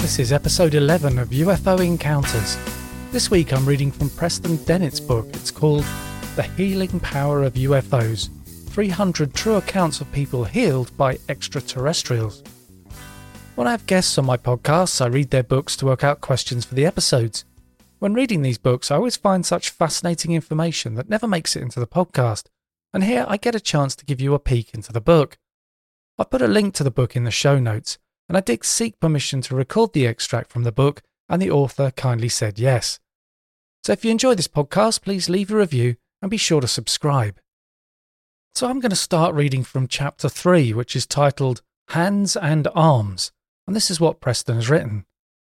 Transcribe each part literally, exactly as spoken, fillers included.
This is episode eleven of U F O Encounters. This week I'm reading from Preston Dennett's book. It's called The Healing Power of U F Os, three hundred True Accounts of People Healed by Extraterrestrials. When I have guests on my podcasts, I read their books to work out questions for the episodes. When reading these books, I always find such fascinating information that never makes it into the podcast, and here I get a chance to give you a peek into the book. I've put a link to the book in the show notes, and I did seek permission to record the extract from the book, and the author kindly said yes. So if you enjoy this podcast, please leave a review and be sure to subscribe. So I'm going to start reading from chapter three, which is titled Hands and Arms, and this is what Preston has written.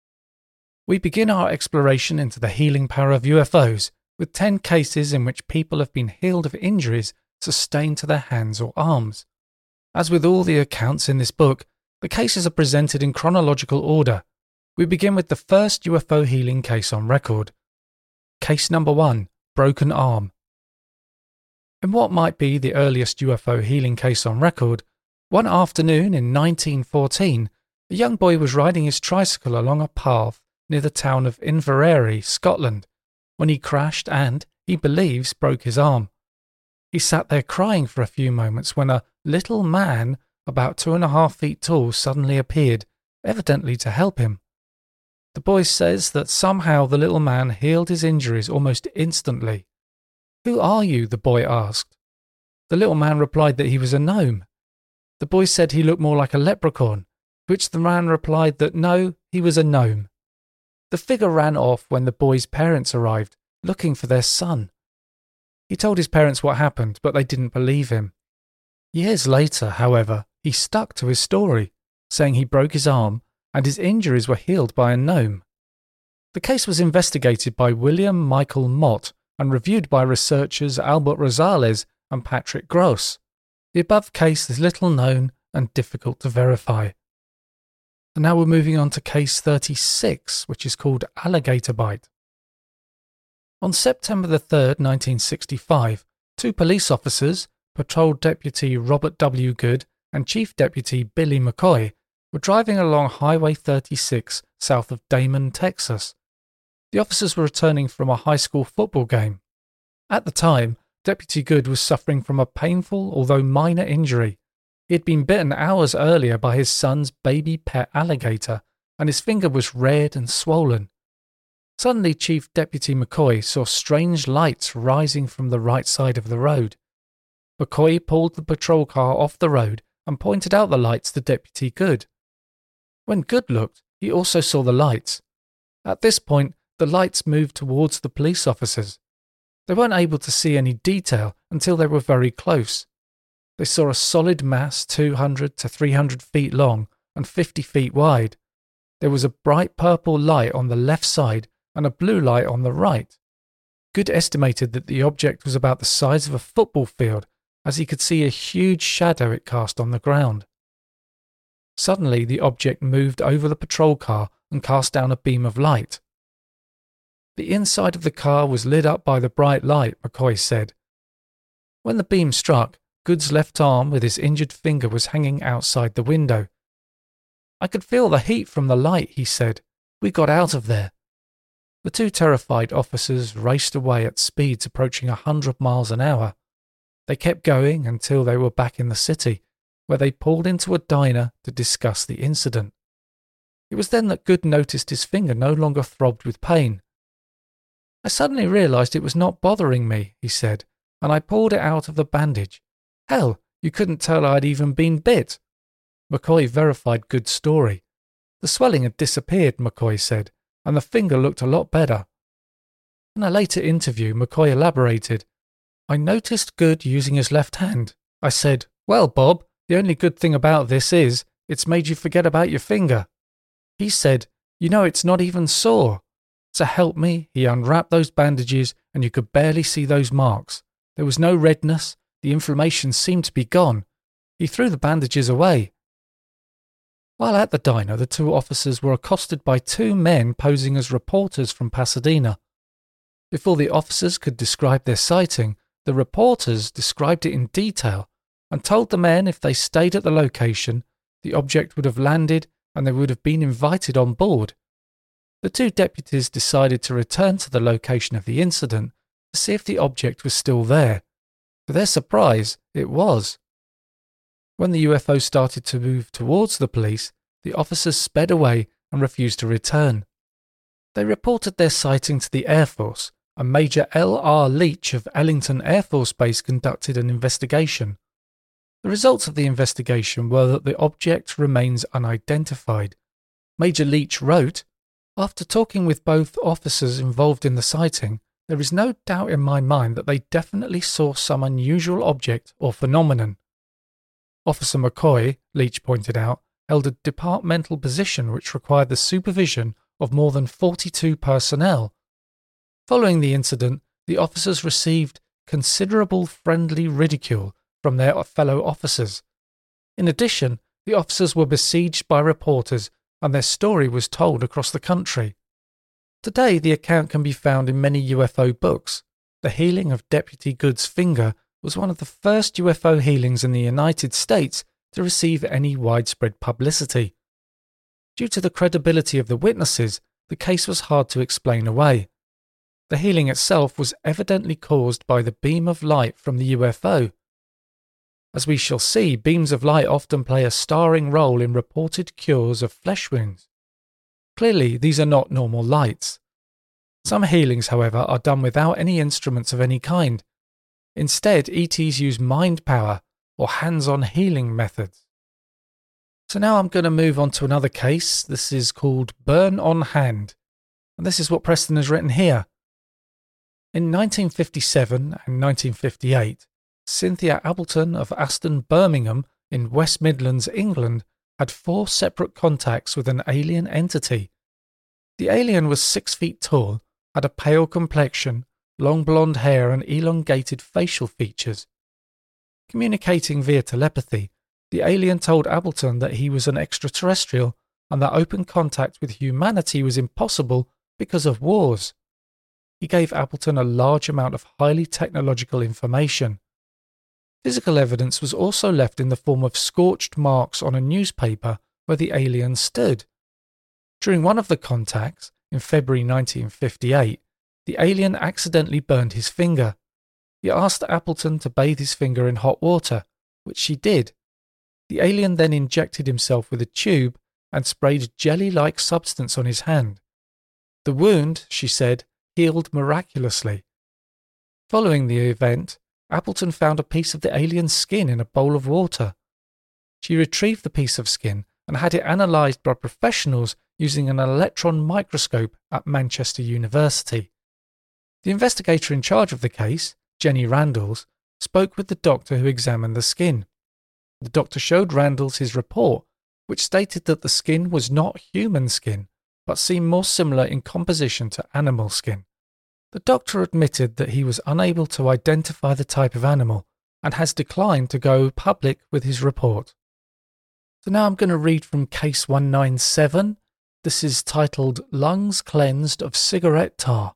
We begin our exploration into the healing power of U F Os with ten cases in which people have been healed of injuries sustained to their hands or arms. As with all the accounts in this book, the cases are presented in chronological order. We begin with the first U F O healing case on record. Case number one, broken arm. In what might be the earliest U F O healing case on record, one afternoon in nineteen fourteen, a young boy was riding his tricycle along a path near the town of Inveraray, Scotland, when he crashed and, he believes, broke his arm. He sat there crying for a few moments when a little man, about two and a half feet tall, suddenly appeared, evidently to help him. The boy says that somehow the little man healed his injuries almost instantly. "Who are you?" the boy asked. The little man replied that he was a gnome. The boy said he looked more like a leprechaun, which the man replied that no, he was a gnome. The figure ran off when the boy's parents arrived, looking for their son. He told his parents what happened, but they didn't believe him. Years later, however, he stuck to his story, saying he broke his arm and his injuries were healed by a gnome. The case was investigated by William Michael Mott and reviewed by researchers Albert Rosales and Patrick Gross. The above case is little known and difficult to verify. And now we're moving on to case thirty-six, which is called Alligator Bite. On September the third, nineteen sixty-five, two police officers, Patrol Deputy Robert W. Good and Chief Deputy Billy McCoy, were driving along Highway thirty-six south of Damon, Texas. The officers were returning from a high school football game. At the time, Deputy Good was suffering from a painful, although minor injury. He had been bitten hours earlier by his son's baby pet alligator, and his finger was red and swollen. Suddenly, Chief Deputy McCoy saw strange lights rising from the right side of the road. McCoy pulled the patrol car off the road and pointed out the lights to Deputy Good. When Good looked, he also saw the lights. At this point, the lights moved towards the police officers. They weren't able to see any detail until they were very close. They saw a solid mass two hundred to three hundred feet long and fifty feet wide. There was a bright purple light on the left side and a blue light on the right. Good estimated that the object was about the size of a football field, as he could see a huge shadow it cast on the ground. Suddenly, the object moved over the patrol car and cast down a beam of light. The inside of the car was lit up by the bright light, McCoy said. When the beam struck, Good's left arm with his injured finger was hanging outside the window. "I could feel the heat from the light," he said. "We got out of there." The two terrified officers raced away at speeds approaching a hundred miles an hour. They kept going until they were back in the city, where they pulled into a diner to discuss the incident. It was then that Good noticed his finger no longer throbbed with pain. "I suddenly realized it was not bothering me," he said, "and I pulled it out of the bandage. Hell, you couldn't tell I'd even been bit." McCoy verified Good's story. The swelling had disappeared, McCoy said, and the finger looked a lot better. In a later interview, McCoy elaborated, "I noticed Good using his left hand. I said, 'Well, Bob, the only good thing about this is it's made you forget about your finger.' He said, 'You know, it's not even sore.' To help me, he unwrapped those bandages and you could barely see those marks. There was no redness. The inflammation seemed to be gone. He threw the bandages away." While at the diner, the two officers were accosted by two men posing as reporters from Pasadena. Before the officers could describe their sighting, the reporters described it in detail and told the men if they stayed at the location, the object would have landed and they would have been invited on board. The two deputies decided to return to the location of the incident to see if the object was still there. To their surprise, it was. When the U F O started to move towards the police, the officers sped away and refused to return. They reported their sighting to the Air Force, and Major L R Leach of Ellington Air Force Base conducted an investigation. The results of the investigation were that the object remains unidentified. Major Leach wrote, "After talking with both officers involved in the sighting, there is no doubt in my mind that they definitely saw some unusual object or phenomenon." Officer McCoy, Leach pointed out, held a departmental position which required the supervision of more than forty-two personnel. Following the incident, the officers received considerable friendly ridicule from their fellow officers. In addition, the officers were besieged by reporters and their story was told across the country. Today, the account can be found in many U F O books. The healing of Deputy Good's finger was one of the first U F O healings in the United States to receive any widespread publicity. Due to the credibility of the witnesses, the case was hard to explain away. The healing itself was evidently caused by the beam of light from the U F O. As we shall see, beams of light often play a starring role in reported cures of flesh wounds. Clearly, these are not normal lights. Some healings, however, are done without any instruments of any kind. Instead, E Ts use mind power or hands-on healing methods. So now I'm going to move on to another case. This is called Burn on Hand, and this is what Preston has written here. In nineteen fifty-seven and nineteen fifty-eight, Cynthia Appleton of Aston, Birmingham, in West Midlands, England, had four separate contacts with an alien entity. The alien was six feet tall, had a pale complexion, long blonde hair and elongated facial features. Communicating via telepathy, the alien told Appleton that he was an extraterrestrial and that open contact with humanity was impossible because of wars. He gave Appleton a large amount of highly technological information. Physical evidence was also left in the form of scorched marks on a newspaper where the alien stood. During one of the contacts, in February nineteen fifty-eight, the alien accidentally burned his finger. He asked Appleton to bathe his finger in hot water, which she did. The alien then injected himself with a tube and sprayed jelly-like substance on his hand. The wound, she said, healed miraculously. Following the event, Appleton found a piece of the alien's skin in a bowl of water. She retrieved the piece of skin and had it analysed by professionals using an electron microscope at Manchester University. The investigator in charge of the case, Jenny Randalls, spoke with the doctor who examined the skin. The doctor showed Randalls his report, which stated that the skin was not human skin, but seemed more similar in composition to animal skin. The doctor admitted that he was unable to identify the type of animal and has declined to go public with his report. So now I'm going to read from case one ninety-seven. This is titled Lungs Cleansed of Cigarette Tar.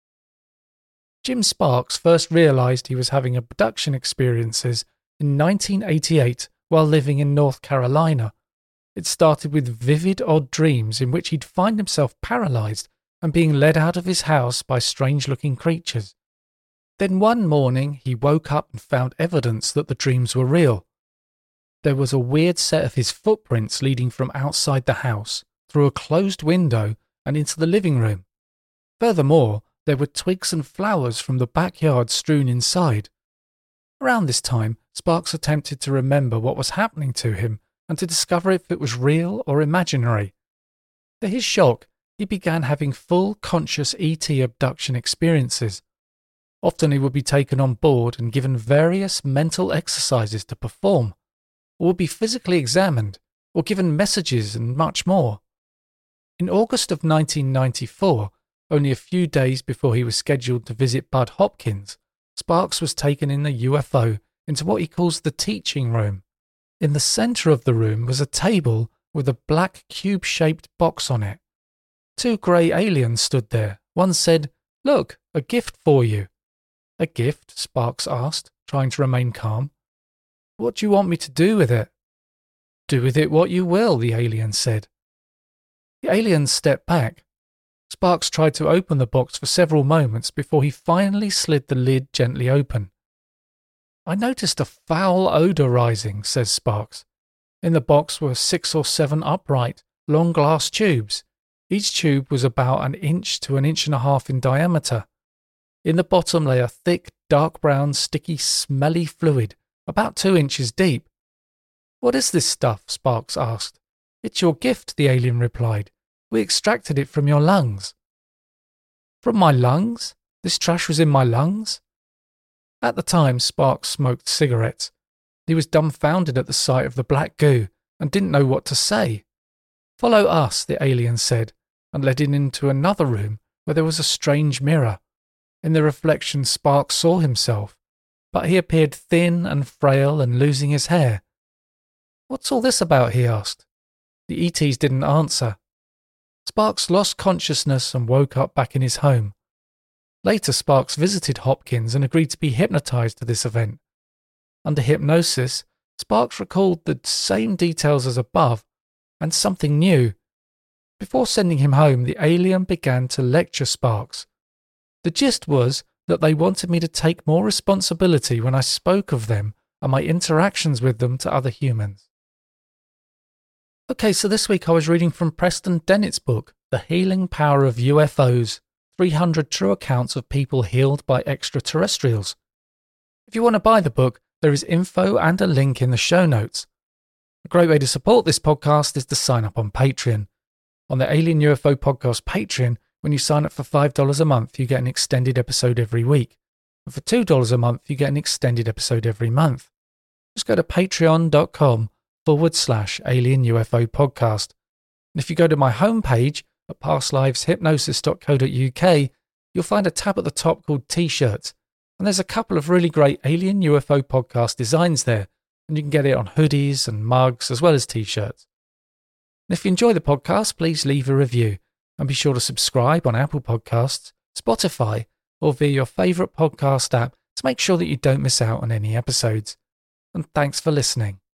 Jim Sparks first realised he was having abduction experiences in nineteen eighty-eight while living in North Carolina. It started with vivid odd dreams in which he'd find himself paralysed and being led out of his house by strange-looking creatures. Then one morning he woke up and found evidence that the dreams were real. There was a weird set of his footprints leading from outside the house, through a closed window and into the living room. Furthermore, there were twigs and flowers from the backyard strewn inside. Around this time, Sparks attempted to remember what was happening to him and to discover if it was real or imaginary. To his shock, he began having full conscious E T abduction experiences. Often he would be taken on board and given various mental exercises to perform, or would be physically examined, or given messages and much more. In August of nineteen ninety-four, only a few days before he was scheduled to visit Bud Hopkins, Sparks was taken in a U F O into what he calls the teaching room. In the centre of the room was a table with a black cube-shaped box on it. Two grey aliens stood there. One said, "Look, a gift for you." "A gift?" Sparks asked, trying to remain calm. "What do you want me to do with it?" "Do with it what you will," the alien said. The aliens stepped back. Sparks tried to open the box for several moments before he finally slid the lid gently open. "I noticed a foul odour rising," says Sparks. In the box were six or seven upright, long glass tubes. Each tube was about an inch to an inch and a half in diameter. In the bottom lay a thick, dark brown, sticky, smelly fluid, about two inches deep. "What is this stuff?" Sparks asked. "It's your gift," the alien replied. "We extracted it from your lungs." "From my lungs? This trash was in my lungs?" At the time, Sparks smoked cigarettes. He was dumbfounded at the sight of the black goo and didn't know what to say. "Follow us," the alien said, and led him into another room where there was a strange mirror. In the reflection, Sparks saw himself, but he appeared thin and frail and losing his hair. "What's all this about?" he asked. The E Ts didn't answer. Sparks lost consciousness and woke up back in his home. Later, Sparks visited Hopkins and agreed to be hypnotized to this event. Under hypnosis, Sparks recalled the same details as above, and something new. Before sending him home, the alien began to lecture Sparks. The gist was that they wanted me to take more responsibility when I spoke of them and my interactions with them to other humans. Okay, so this week I was reading from Preston Dennett's book, The Healing Power of U F Os, three hundred True Accounts of People Healed by Extraterrestrials. If you want to buy the book, there is info and a link in the show notes. A great way to support this podcast is to sign up on Patreon. On the Alien U F O Podcast Patreon, when you sign up for five dollars a month, you get an extended episode every week. And for two dollars a month, you get an extended episode every month. Just go to patreon.com forward slash Alien U F O Podcast. And if you go to my homepage at past lives hypnosis dot co dot uk, you'll find a tab at the top called T-shirts. And there's a couple of really great Alien U F O Podcast designs there. And you can get it on hoodies and mugs as well as T-shirts. And if you enjoy the podcast, please leave a review. And be sure to subscribe on Apple Podcasts, Spotify, or via your favourite podcast app to make sure that you don't miss out on any episodes. And thanks for listening.